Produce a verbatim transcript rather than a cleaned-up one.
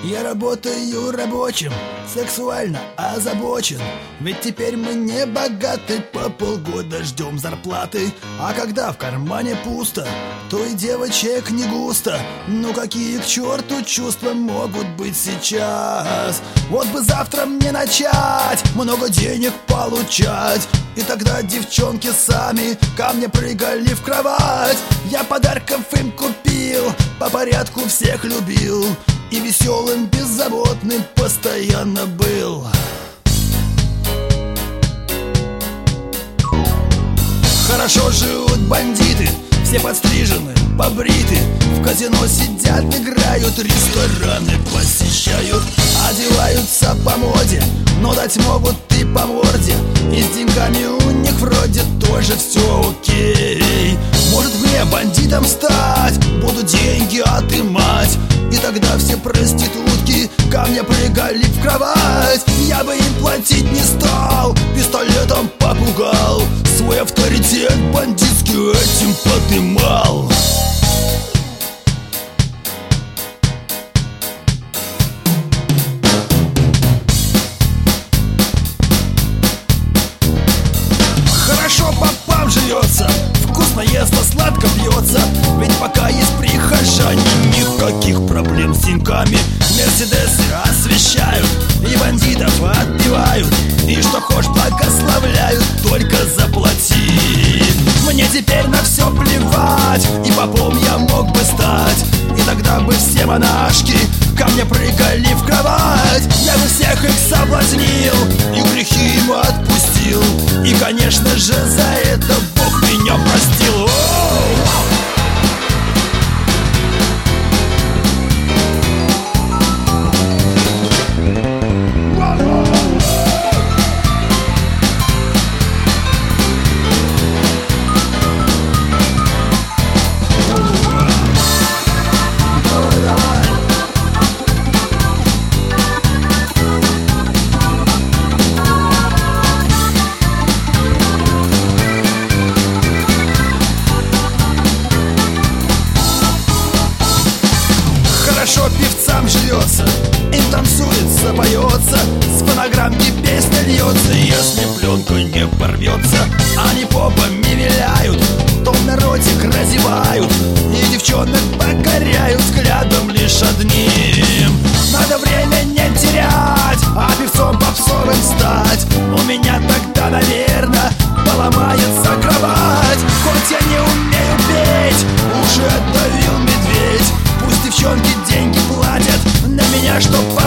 Я работаю рабочим, сексуально озабочен. Ведь теперь мы не богаты, по полгода ждем зарплаты. А когда в кармане пусто, то и девочек не густо. Ну какие к черту чувства могут быть сейчас? Вот бы завтра мне начать много денег получать, и тогда девчонки сами ко мне прыгали в кровать. Я подарков им купил, по порядку всех любил, и веселым, беззаботным постоянно был. Хорошо живут бандиты, все подстрижены, побриты. В казино сидят, играют, рестораны посещают. Одеваются по моде, но дать могут и по морде. И с деньгами у них вроде тоже все окей. Может мне бандитом стать, буду деньги отымать, и тогда все проститутки ко мне прыгали в кровать. Я бы им платить не стал, пистолетом попугал, свой авторитет бандитский этим подымал. Хорошо попам живется, вкусно ест, а сладко пьется. Ведь пока есть прихожане, никаких проблем с деньгами. Мерседесы освещают и бандитов отбивают, и что хочешь благословляют, только заплати. Мне теперь на все плевать, и попом я мог бы стать, и тогда бы все монашки ко мне прыгали в кровать. Я бы всех их соблазнил и грехи им отпустил, и, конечно же, за это Бог меня простил. О-о-о! Хорошо певцам живется, им танцуется, поется, с фонограммки песня льется. Если пленка не порвется, они попами виляют, то в народик разевают, и девчонок покоряют взглядом лишь одним. Надо время не терять, а певцом попсовым стать. У меня тогда, наверное, поломается кровать. Хоть я не умею петь, уже давил медведь. Пусть девчонки деньги платят на меня, чтоб